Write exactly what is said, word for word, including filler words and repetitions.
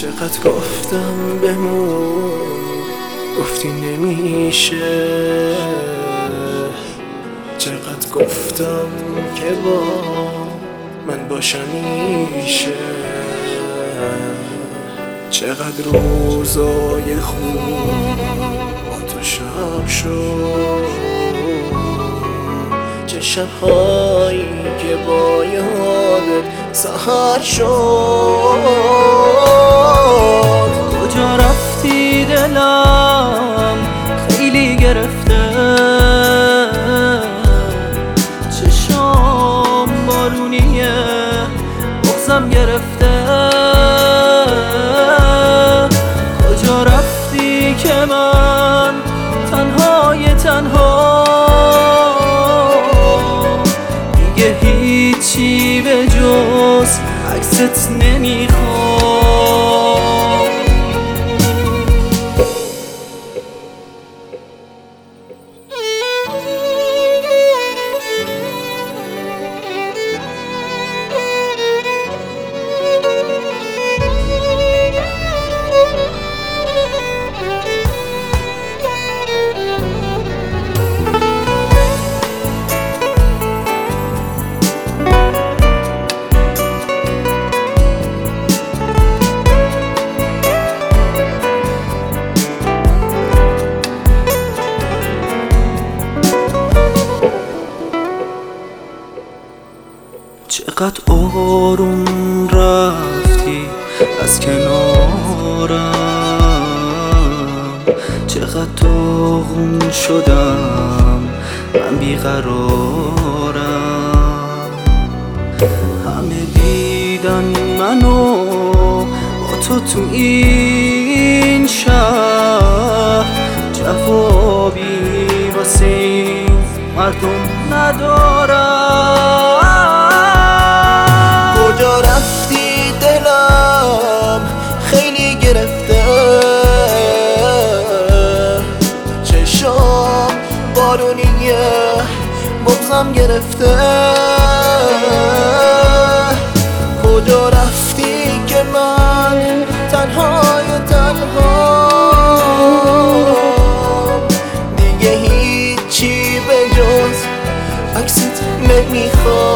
چقدر گفتم بمون، گفتی نمیشه. چقدر گفتم که با من باشم میشه. چقدر روزای خوب با تو شب شد، چه شبهایی که با یادت سحر شد. کجا رفتی دلم خیلی گرفته، چشام بارونیه بغزم گرفته. کجا رفتی که من تنهای تنها دیگه هیچی به جز عکست نمیخوام. چقدر آروم رفتی از کنارم، چقدر داغون شدم من بیقرارم. همه دیدن منو با تو تو این شهر، جوابی واسه این مردم ندارم. کجا رفتی دلم خیلی گرفته، چشام بارونیه بغزم گرفته. کجا رفتی که من تنهای تنها دیگه هیچی به جز عکست نمیخوام.